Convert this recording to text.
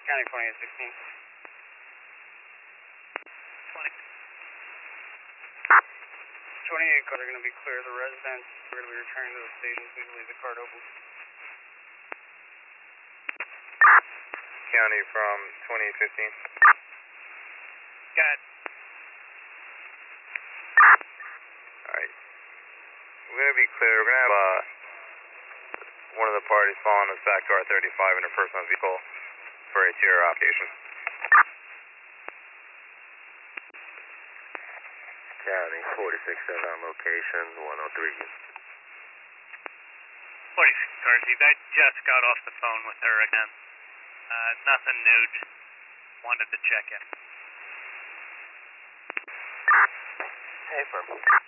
County 2816. 28 cars are going to be clear of the residence. We're going to be returning to the station. Please leave the card open. County from 2815. Got it. Alright. We're going to be clear. We're going to have one of the parties following us back to our 35 in a personal vehicle for a tier application. County 46 on location 103. 46 Carsey, I just got off the phone with her again. Nothing new, just wanted to check in. Hey, firm.